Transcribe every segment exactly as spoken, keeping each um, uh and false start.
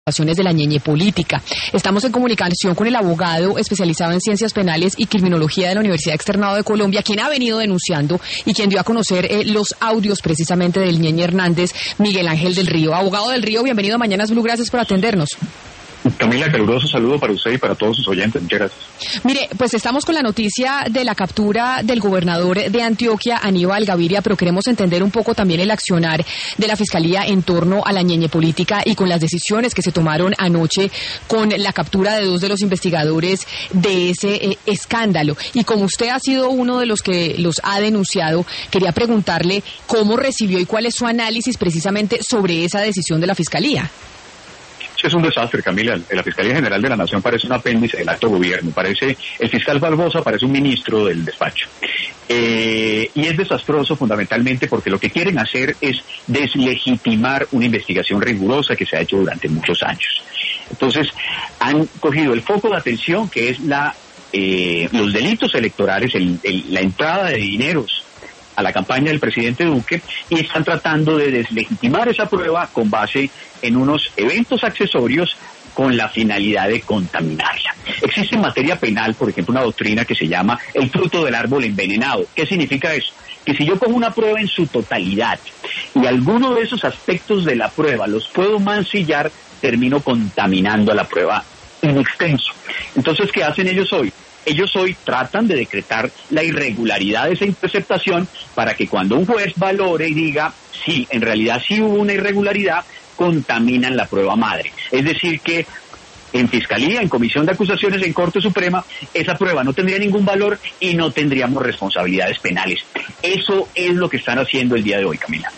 de la ñeñe política. Estamos en comunicación con el abogado especializado en ciencias penales y criminología de la Universidad Externado de Colombia, quien ha venido denunciando y quien dio a conocer eh, los audios precisamente del ñeñe Hernández, Miguel Ángel del Río. Abogado del Río, bienvenido a Mañanas Blue, gracias por atendernos. Camila, caluroso saludo para usted y para todos sus oyentes. Muchas gracias. Mire, pues estamos con la noticia de la captura del gobernador de Antioquia, Aníbal Gaviria, pero queremos entender un poco también el accionar de la Fiscalía en torno a la ñeñe política y con las decisiones que se tomaron anoche con la captura de dos de los investigadores de ese eh, escándalo. Y como usted ha sido uno de los que los ha denunciado, quería preguntarle cómo recibió y cuál es su análisis precisamente sobre esa decisión de la Fiscalía. Es un desastre, Camila. La Fiscalía General de la Nación parece un apéndice del alto gobierno. Parece, el fiscal Barbosa parece un ministro del despacho. Eh, y es desastroso fundamentalmente porque lo que quieren hacer es deslegitimar una investigación rigurosa que se ha hecho durante muchos años. Entonces, han cogido el foco de atención que es la eh, los delitos electorales, el, el, la entrada de dineros a la campaña del presidente Duque, y están tratando de deslegitimar esa prueba con base en unos eventos accesorios con la finalidad de contaminarla. Existe en materia penal, por ejemplo, una doctrina que se llama el fruto del árbol envenenado. ¿Qué significa eso? Que si yo cojo una prueba en su totalidad y alguno de esos aspectos de la prueba los puedo mancillar, termino contaminando a la prueba en extenso. Entonces, ¿qué hacen ellos hoy? Ellos hoy tratan de decretar la irregularidad de esa interceptación para que cuando un juez valore y diga, sí, en realidad sí hubo una irregularidad, contaminan la prueba madre. Es decir que en Fiscalía, en Comisión de Acusaciones, en Corte Suprema, esa prueba no tendría ningún valor y no tendríamos responsabilidades penales. Eso es lo que están haciendo el día de hoy, Camila.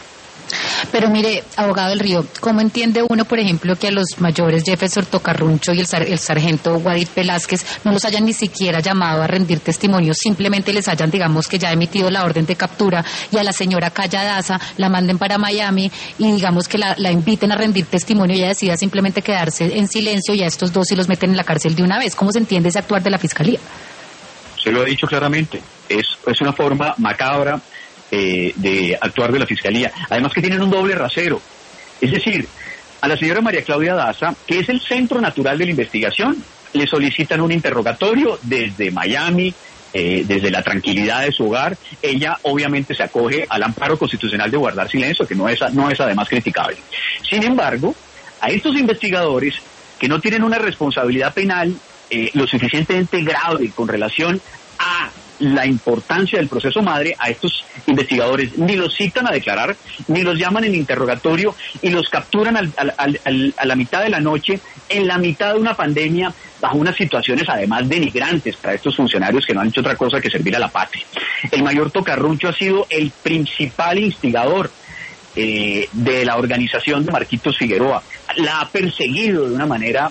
Pero mire, abogado del Río, ¿cómo entiende uno, por ejemplo, que a los mayores Jefferson Tocarruncho y el, sar, el sargento Guadit Velázquez no los hayan ni siquiera llamado a rendir testimonio, simplemente les hayan, digamos, que ya emitido la orden de captura, y a la señora Calla Daza la manden para Miami y digamos que la, la inviten a rendir testimonio y ella decida simplemente quedarse en silencio y a estos dos sí los meten en la cárcel de una vez? ¿Cómo se entiende ese actuar de la Fiscalía? Se lo he dicho claramente, es, es una forma macabra Eh, de actuar de la Fiscalía, además que tienen un doble rasero. Es decir, a la señora María Claudia Daza, que es el centro natural de la investigación, le solicitan un interrogatorio desde Miami, eh, desde la tranquilidad de su hogar. Ella obviamente se acoge al amparo constitucional de guardar silencio, que no es, no es además criticable. Sin embargo, a estos investigadores que no tienen una responsabilidad penal eh, lo suficientemente grave con relación a la importancia del proceso madre, a estos investigadores ni los citan a declarar, ni los llaman en interrogatorio y los capturan al, al, al, a la mitad de la noche, en la mitad de una pandemia, bajo unas situaciones además denigrantes para estos funcionarios que no han hecho otra cosa que servir a la patria. El mayor Tocarruncho ha sido el principal instigador eh, de la organización de Marquitos Figueroa. La ha perseguido de una manera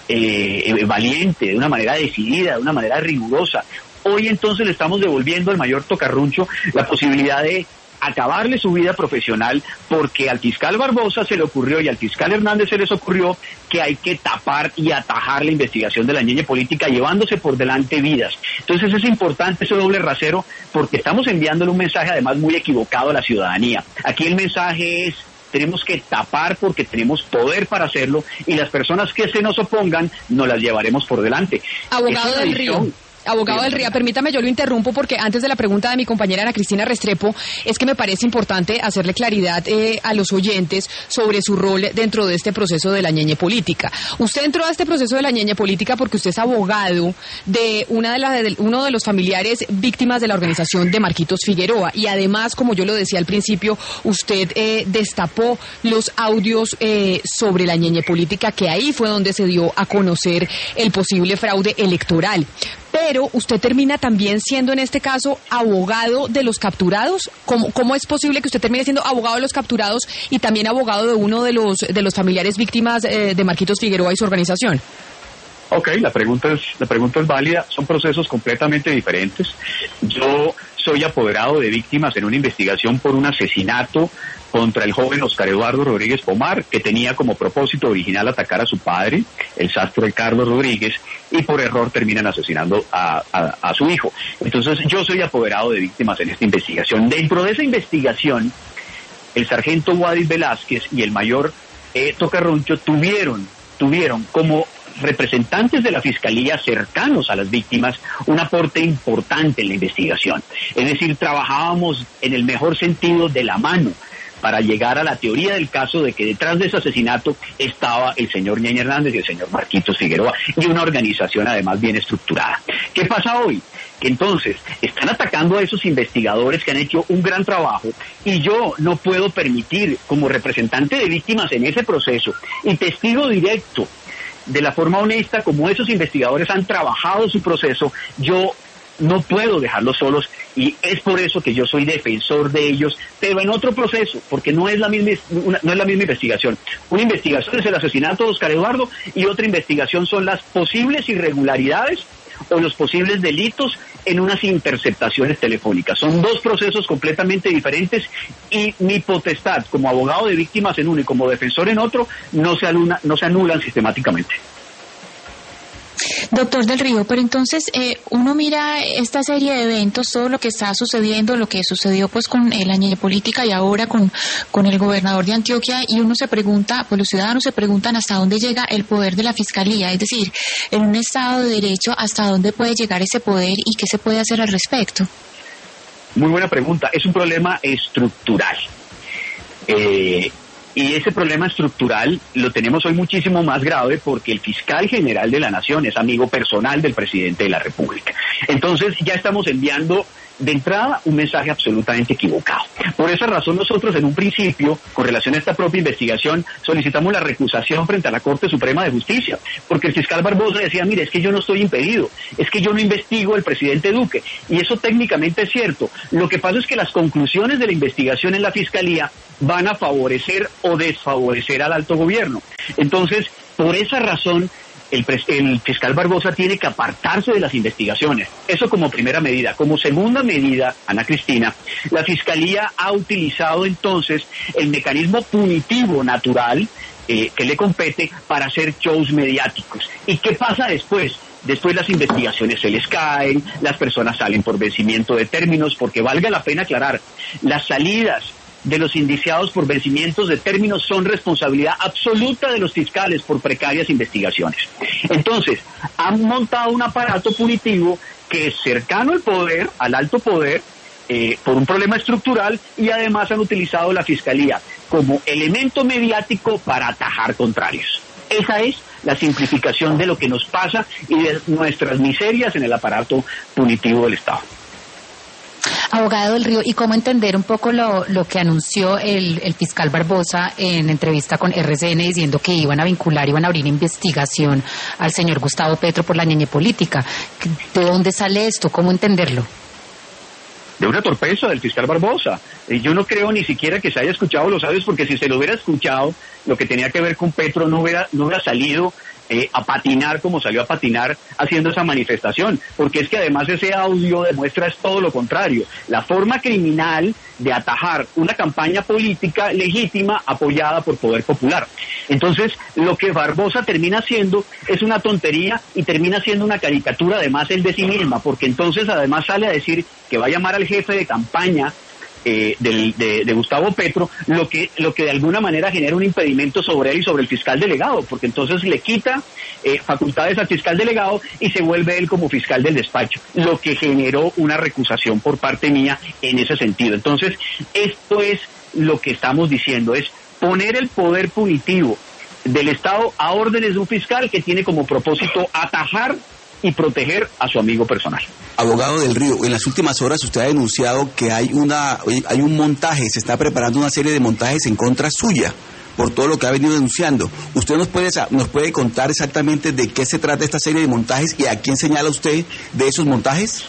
eh, valiente, de una manera decidida, de una manera rigurosa. Hoy entonces le estamos devolviendo al mayor Tocarruncho la posibilidad de acabarle su vida profesional, porque al fiscal Barbosa se le ocurrió y al fiscal Hernández se les ocurrió que hay que tapar y atajar la investigación de la ñeñe política llevándose por delante vidas. Entonces es importante ese doble rasero porque estamos enviándole un mensaje además muy equivocado a la ciudadanía. Aquí el mensaje es: tenemos que tapar porque tenemos poder para hacerlo y las personas que se nos opongan nos las llevaremos por delante. Abogado del Río. Abogado del Río, permítame, yo lo interrumpo porque antes de la pregunta de mi compañera Ana Cristina Restrepo, es que me parece importante hacerle claridad eh, a los oyentes sobre su rol dentro de este proceso de la ñeñe política. Usted entró a este proceso de la ñeñe política porque usted es abogado de una de, la, de uno de los familiares víctimas de la organización de Marquitos Figueroa y además, como yo lo decía al principio, usted eh, destapó los audios eh, sobre la ñeñe política, que ahí fue donde se dio a conocer el posible fraude electoral. Pero usted termina también siendo, en este caso, abogado de los capturados. ¿Cómo, cómo es posible que usted termine siendo abogado de los capturados y también abogado de uno de los de los familiares víctimas eh, de Marquitos Figueroa y su organización? Ok, la pregunta es la pregunta es válida. Son procesos completamente diferentes. Yo soy apoderado de víctimas en una investigación por un asesinato contra el joven Oscar Eduardo Rodríguez Pomar, que tenía como propósito original atacar a su padre, el sastre Carlos Rodríguez, y por error terminan asesinando a, a, a su hijo. Entonces yo soy apoderado de víctimas en esta investigación. Dentro de esa investigación, el sargento Guadis Velázquez y el mayor eh, Tocarruncho tuvieron, tuvieron como representantes de la Fiscalía cercanos a las víctimas un aporte importante en la investigación. Es decir, trabajábamos en el mejor sentido de la mano para llegar a la teoría del caso de que detrás de ese asesinato estaba el señor Ñeñe Hernández y el señor Marquitos Figueroa, y una organización además bien estructurada. ¿Qué pasa hoy? Que entonces están atacando a esos investigadores que han hecho un gran trabajo, y yo no puedo permitir, como representante de víctimas en ese proceso y testigo directo de la forma honesta como esos investigadores han trabajado su proceso, yo no puedo dejarlos solos, y es por eso que yo soy defensor de ellos, pero en otro proceso, porque no es la misma una, no es la misma investigación. Una investigación es el asesinato de Oscar Eduardo, y otra investigación son las posibles irregularidades o los posibles delitos en unas interceptaciones telefónicas. Son dos procesos completamente diferentes, y mi potestad como abogado de víctimas en uno y como defensor en otro no se anula, no se anulan sistemáticamente. Doctor del Río, pero entonces eh, uno mira esta serie de eventos, todo lo que está sucediendo, lo que sucedió pues con eh, la ñeñe política y ahora con, con el gobernador de Antioquia, y uno se pregunta, pues los ciudadanos se preguntan hasta dónde llega el poder de la Fiscalía, es decir, en un Estado de Derecho, hasta dónde puede llegar ese poder y qué se puede hacer al respecto. Muy buena pregunta. Es un problema estructural. Eh... Y ese problema estructural lo tenemos hoy muchísimo más grave porque el fiscal general de la Nación es amigo personal del presidente de la República. Entonces ya estamos enviando de entrada un mensaje absolutamente equivocado. Por esa razón nosotros en un principio, con relación a esta propia investigación, solicitamos la recusación frente a la Corte Suprema de Justicia, porque el fiscal Barbosa decía, mire, es que yo no estoy impedido, es que yo no investigo al presidente Duque, y eso técnicamente es cierto. Lo que pasa es que las conclusiones de la investigación en la Fiscalía van a favorecer o desfavorecer al alto gobierno. Entonces, por esa razón, El, el fiscal Barbosa tiene que apartarse de las investigaciones. Eso como primera medida. Como segunda medida, Ana Cristina, la Fiscalía ha utilizado entonces el mecanismo punitivo natural eh, que le compete para hacer shows mediáticos. ¿Y qué pasa después? Después las investigaciones se les caen, las personas salen por vencimiento de términos, porque valga la pena aclarar, las salidas de los indiciados por vencimientos de términos son responsabilidad absoluta de los fiscales por precarias investigaciones. Entonces, han montado un aparato punitivo que es cercano al poder, al alto poder, eh, por un problema estructural, y además han utilizado la Fiscalía como elemento mediático para atajar contrarios. Esa es la simplificación de lo que nos pasa y de nuestras miserias en el aparato punitivo del Estado. Abogado del Río, ¿y cómo entender un poco lo, lo que anunció el, el fiscal Barbosa en entrevista con R C N diciendo que iban a vincular, iban a abrir investigación al señor Gustavo Petro por la ñeñe política? ¿De dónde sale esto? ¿Cómo entenderlo? De una torpeza del fiscal Barbosa. Yo no creo ni siquiera que se haya escuchado los audios, porque si se lo hubiera escuchado, lo que tenía que ver con Petro no hubiera, no hubiera salido Eh, a patinar como salió a patinar haciendo esa manifestación, porque es que además ese audio demuestra es todo lo contrario, la forma criminal de atajar una campaña política legítima apoyada por poder popular. Entonces, lo que Barbosa termina haciendo es una tontería y termina siendo una caricatura además él de sí misma, porque entonces además sale a decir que va a llamar al jefe de campaña Eh, del, de, de Gustavo Petro, lo que lo que de alguna manera genera un impedimento sobre él y sobre el fiscal delegado, porque entonces le quita eh, facultades al fiscal delegado y se vuelve él como fiscal del despacho, lo que generó una recusación por parte mía en ese sentido. Entonces, esto es lo que estamos diciendo, es poner el poder punitivo del Estado a órdenes de un fiscal que tiene como propósito atajar y proteger a su amigo personal. Abogado del Río, en las últimas horas usted ha denunciado que hay una hay un montaje, se está preparando una serie de montajes en contra suya por todo lo que ha venido denunciando. ¿Usted nos puede nos puede contar exactamente de qué se trata esta serie de montajes y a quién señala usted de esos montajes?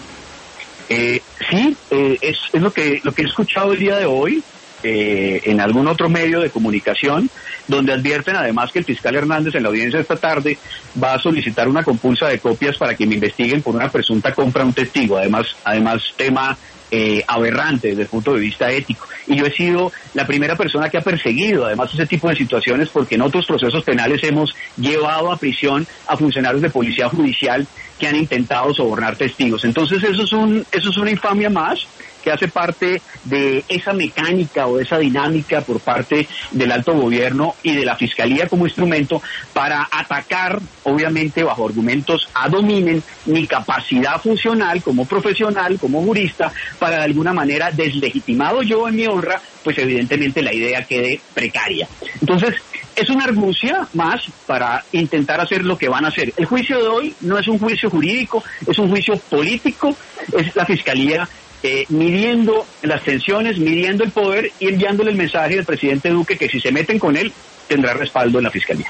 Eh, sí, eh, es, es lo que lo que he escuchado el día de hoy eh, en algún otro medio de comunicación, donde advierten además que el fiscal Hernández en la audiencia de esta tarde va a solicitar una compulsa de copias para que me investiguen por una presunta compra a un testigo, además, además tema eh, aberrante desde el punto de vista ético. Y yo he sido la primera persona que ha perseguido además ese tipo de situaciones, porque en otros procesos penales hemos llevado a prisión a funcionarios de policía judicial que han intentado sobornar testigos. Entonces eso es un eso es una infamia más que hace parte de esa mecánica o de esa dinámica por parte del alto gobierno y de la Fiscalía como instrumento para atacar, obviamente bajo argumentos ad hominem, mi capacidad funcional como profesional, como jurista, para de alguna manera, deslegitimado yo en mi honra, pues evidentemente la idea quede precaria. Entonces, es una argucia más para intentar hacer lo que van a hacer. El juicio de hoy no es un juicio jurídico, es un juicio político, es la Fiscalía eh, midiendo las tensiones, midiendo el poder y enviándole el mensaje al presidente Duque que si se meten con él, tendrá respaldo en la Fiscalía.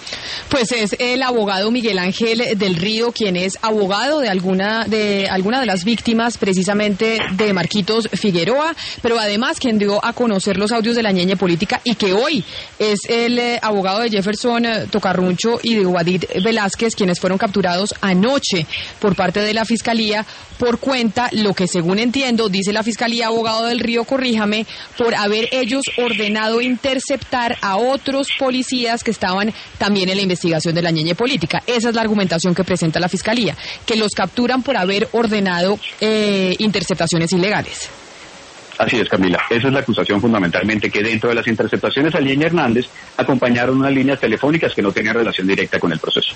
Pues es el abogado Miguel Ángel del Río, quien es abogado de alguna de alguna de las víctimas precisamente de Marquitos Figueroa, pero además quien dio a conocer los audios de la ñeñe política y que hoy es el eh, abogado de Jefferson eh, Tocarruncho y de Wadid Velázquez, quienes fueron capturados anoche por parte de la Fiscalía por cuenta, lo que según entiendo, dice la Fiscalía, abogado del Río, corríjame, por haber ellos ordenado interceptar a otros policías que estaban también en la investigación de la ñeñe política. Esa es la argumentación que presenta la Fiscalía, que los capturan por haber ordenado eh, interceptaciones ilegales. Así es, Camila. Esa es la acusación fundamentalmente, que dentro de las interceptaciones a Ñeñe Hernández acompañaron unas líneas telefónicas que no tenían relación directa con el proceso.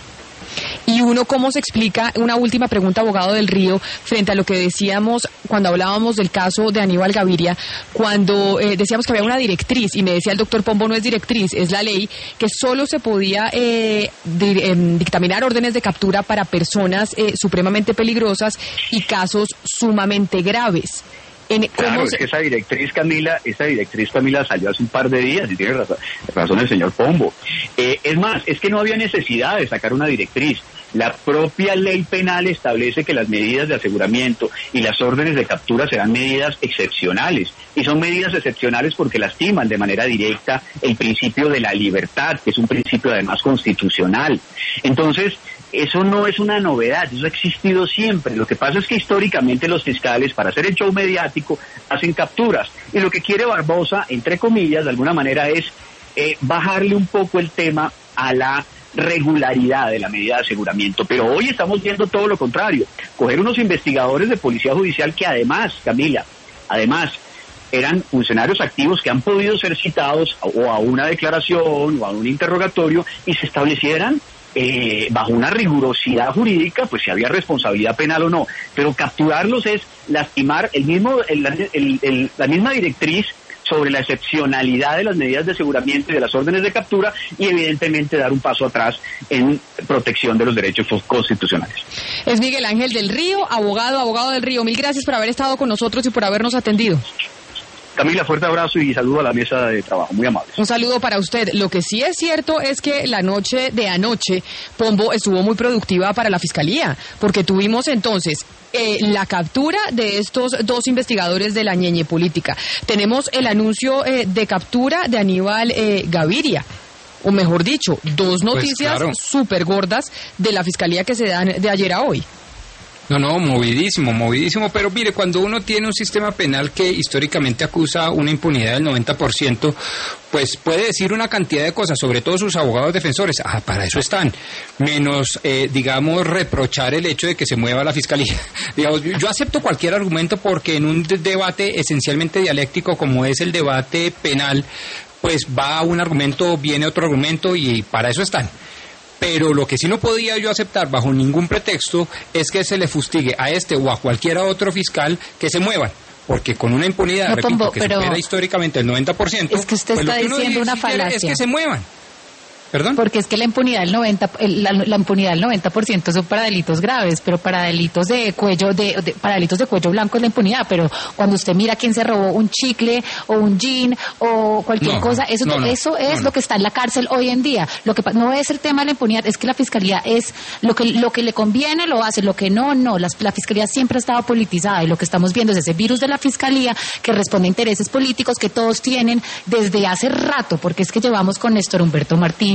Y uno, ¿cómo se explica? Una última pregunta, abogado del Río, frente a lo que decíamos cuando hablábamos del caso de Aníbal Gaviria, cuando eh, decíamos que había una directriz, y me decía el doctor Pombo, no es directriz, es la ley, que solo se podía eh, di, eh, dictaminar órdenes de captura para personas eh, supremamente peligrosas y casos sumamente graves. En, claro, se... es que esa directriz, Camila, esa directriz, Camila, salió hace un par de días, y tiene razón, razón el señor Pombo. Eh, es más, es que no había necesidad de sacar una directriz. La propia ley penal establece que las medidas de aseguramiento y las órdenes de captura serán medidas excepcionales. Y son medidas excepcionales porque lastiman de manera directa el principio de la libertad, que es un principio además constitucional. Entonces, eso no es una novedad, eso ha existido siempre. Lo que pasa es que históricamente los fiscales, para hacer el show mediático, hacen capturas. Y lo que quiere Barbosa, entre comillas, de alguna manera, es eh, bajarle un poco el tema a la regularidad de la medida de aseguramiento. Pero hoy estamos viendo todo lo contrario. Coger unos investigadores de policía judicial que además, Camila, además, eran funcionarios activos que han podido ser citados o a una declaración o a un interrogatorio y se establecieran Eh, bajo una rigurosidad jurídica, pues si había responsabilidad penal o no, pero capturarlos es lastimar el mismo el, el, el, la misma directriz sobre la excepcionalidad de las medidas de aseguramiento y de las órdenes de captura y evidentemente dar un paso atrás en protección de los derechos constitucionales. Es Miguel Ángel del Río, abogado, abogado del Río. Mil gracias por haber estado con nosotros y por habernos atendido. Camila, fuerte abrazo y saludo a la mesa de trabajo, muy amable. Un saludo para usted. Lo que sí es cierto es que la noche de anoche, Pombo, estuvo muy productiva para la Fiscalía, porque tuvimos entonces eh, la captura de estos dos investigadores de la ñeñe política. Tenemos el anuncio eh, de captura de Aníbal eh, Gaviria. O mejor dicho, dos noticias pues claro. súper gordas de la Fiscalía que se dan de ayer a hoy. No, no, movidísimo, movidísimo, pero mire, cuando uno tiene un sistema penal que históricamente acusa una impunidad del noventa por ciento, pues puede decir una cantidad de cosas, sobre todo sus abogados defensores, ah, para eso están, menos, eh, digamos, reprochar el hecho de que se mueva la Fiscalía. Digamos, yo acepto cualquier argumento porque en un debate esencialmente dialéctico como es el debate penal, pues va un argumento, viene otro argumento y para eso están. Pero lo que sí no podía yo aceptar bajo ningún pretexto es que se le fustigue a este o a cualquier otro fiscal que se muevan. Porque con una impunidad, no, repito, Pombo, que supera históricamente el noventa por ciento, es que usted pues está lo que diciendo una falacia. Es que se muevan. ¿Perdón? Porque es que la impunidad del noventa, la, la impunidad del noventa por ciento son para delitos graves, pero para delitos de cuello, de, de, para delitos de cuello blanco es la impunidad, pero cuando usted mira quién se robó un chicle o un jean o cualquier no, cosa, eso, no, no, eso es no, lo que está en la cárcel hoy en día. Lo que no es el tema de la impunidad, es que la Fiscalía es lo que lo que le conviene lo hace, lo que no, no. La, la Fiscalía siempre ha estado politizada y lo que estamos viendo es ese virus de la Fiscalía que responde a intereses políticos que todos tienen desde hace rato, porque es que llevamos con Néstor Humberto Martínez,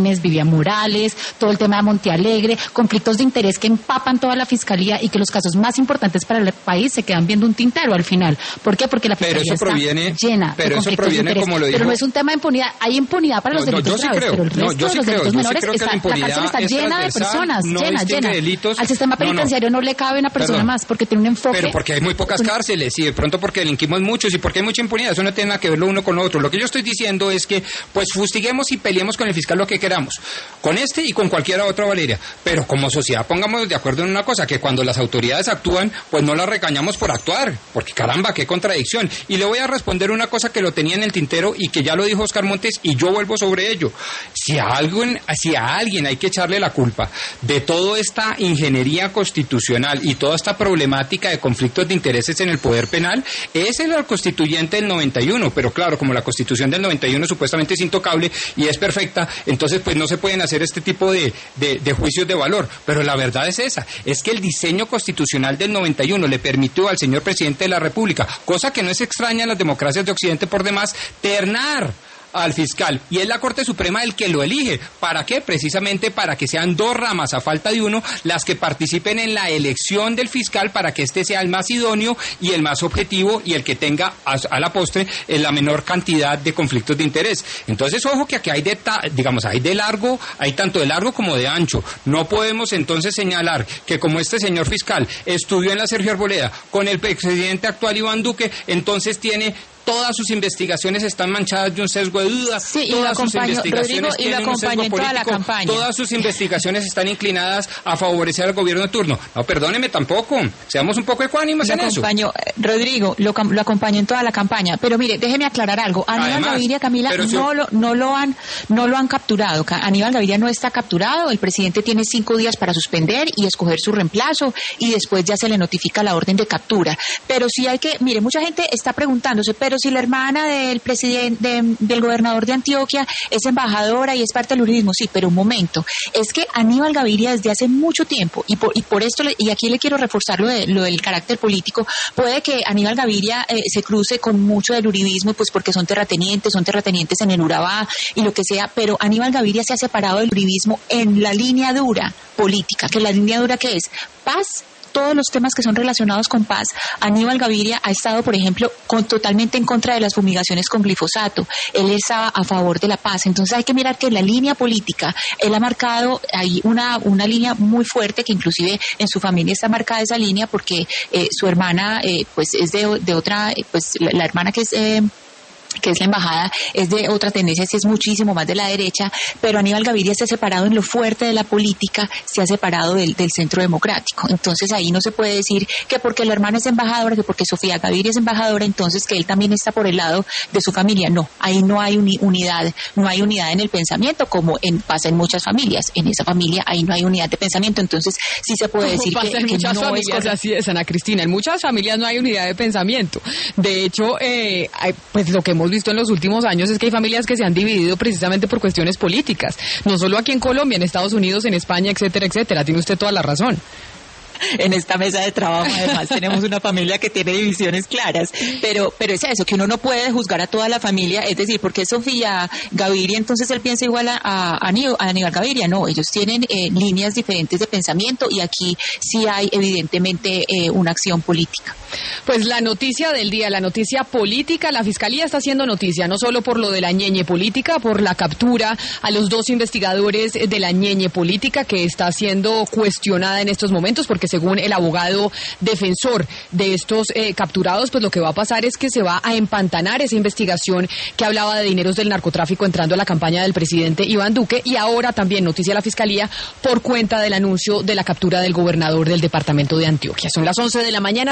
Gómez, Vivian Morales, todo el tema de Montealegre, conflictos de interés que empapan toda la fiscalía y que los casos más importantes para el país se quedan viendo un tintero al final. ¿Por qué? Porque la fiscalía pero eso proviene, está llena pero de eso conflictos proviene, de interés. como lo dijo, pero no es un tema de impunidad. Hay impunidad para los no, delitos no, yo sí graves, creo, pero el resto no, yo de sí los creo, delitos yo sí menores creo que está, la impunidad la cárcel está es llena de personas, no llena, llena. Delitos, al sistema penitenciario no, no. no le cabe una persona Perdón. más porque tiene un enfoque. Pero porque hay muy pocas cárceles y de pronto porque delinquimos muchos y porque hay mucha impunidad, eso no tiene nada que ver lo uno con lo otro. Lo que yo estoy diciendo es que pues fustiguemos y peleemos con el fiscal lo que queramos, con este y con cualquiera otra, Valeria, pero como sociedad pongamos de acuerdo en una cosa, que cuando las autoridades actúan, pues no las regañamos por actuar, porque caramba, qué contradicción. Y le voy a responder una cosa que lo tenía en el tintero y que ya lo dijo Oscar Montes y yo vuelvo sobre ello. Si a alguien, si a alguien hay que echarle la culpa de toda esta ingeniería constitucional y toda esta problemática de conflictos de intereses en el poder penal, es el constituyente del noventa y uno, pero claro, como la constitución del noventa y uno supuestamente es intocable y es perfecta, entonces pues no se pueden hacer este tipo de, de, de juicios de valor, pero la verdad es esa, es que el diseño constitucional del noventa y uno le permitió al señor presidente de la República, cosa que no es extraña en las democracias de Occidente por demás, ternar al fiscal, y es la Corte Suprema el que lo elige. ¿Para qué? Precisamente para que sean dos ramas a falta de uno las que participen en la elección del fiscal para que éste sea el más idóneo y el más objetivo y el que tenga a, a la postre en la menor cantidad de conflictos de interés. Entonces, ojo que aquí hay de, ta, digamos, hay de largo, hay tanto de largo como de ancho. No podemos entonces señalar que como este señor fiscal estudió en la Sergio Arboleda con el presidente actual Iván Duque, entonces tiene todas sus investigaciones están manchadas de un sesgo de duda, sí, y todas lo sus investigaciones Rodrigo, y lo tienen un sesgo acompañó en toda la político, campaña. Todas sus investigaciones están inclinadas a favorecer al gobierno de turno. No, perdóneme tampoco, seamos un poco ecuánimes lo en eso. Rodrigo, lo, lo acompañó en toda la campaña, pero mire, déjeme aclarar algo. Aníbal Además, Gaviria, Camila, no, si... lo, no, lo han, no lo han capturado. Aníbal Gaviria no está capturado, el presidente tiene cinco días para suspender y escoger su reemplazo y después ya se le notifica la orden de captura. Pero sí hay que, mire, mucha gente está preguntándose, pero si la hermana de el presidente de, del gobernador de Antioquia es embajadora y es parte del uribismo, sí, pero un momento, es que Aníbal Gaviria desde hace mucho tiempo y por, y por esto, le, y aquí le quiero reforzar lo, de, lo del carácter político, puede que Aníbal Gaviria eh, se cruce con mucho del uribismo, pues porque son terratenientes, son terratenientes en el Urabá y lo que sea, pero Aníbal Gaviria se ha separado del uribismo en la línea dura política, que la línea dura que es paz, todos los temas que son relacionados con paz. Aníbal Gaviria ha estado, por ejemplo, con, totalmente en contra de las fumigaciones con glifosato. Él estaba a favor de la paz. Entonces hay que mirar que en la línea política él ha marcado ahí una, una línea muy fuerte, que inclusive en su familia está marcada esa línea porque eh, su hermana eh, pues es de, de otra, pues la, la hermana que es... Eh, que es la embajada, es de otra tendencia, es muchísimo más de la derecha, pero Aníbal Gaviria se ha separado en lo fuerte de la política, se ha separado del, del centro democrático. Entonces ahí no se puede decir que porque la hermana es embajadora, que porque Sofía Gaviria es embajadora, entonces que él también está por el lado de su familia. No, ahí no hay uni, unidad, no hay unidad en el pensamiento, como en, pasa en muchas familias. En esa familia ahí no hay unidad de pensamiento, entonces sí se puede decir pasa que, en que muchas no familias, es así es, Ana Cristina, en muchas familias no hay unidad de pensamiento. De hecho, eh, hay, pues lo que hemos visto en los últimos años es que hay familias que se han dividido precisamente por cuestiones políticas, no solo aquí en Colombia, en Estados Unidos, en España, etcétera, etcétera. Tiene usted toda la razón. En esta mesa de trabajo además tenemos una familia que tiene divisiones claras, pero pero es eso, que uno no puede juzgar a toda la familia, es decir, porque Sofía Gaviria entonces él piensa igual a, a, a Aníbal Gaviria. No, ellos tienen eh, líneas diferentes de pensamiento y aquí sí hay evidentemente eh, una acción política. Pues la noticia del día, la noticia política, la Fiscalía está haciendo noticia, no solo por lo de la ñeñe política, por la captura a los dos investigadores de la ñeñe política que está siendo cuestionada en estos momentos, porque según el abogado defensor de estos eh, capturados, pues lo que va a pasar es que se va a empantanar esa investigación que hablaba de dineros del narcotráfico entrando a la campaña del presidente Iván Duque, y ahora también noticia la Fiscalía por cuenta del anuncio de la captura del gobernador del departamento de Antioquia. Son las once de la mañana.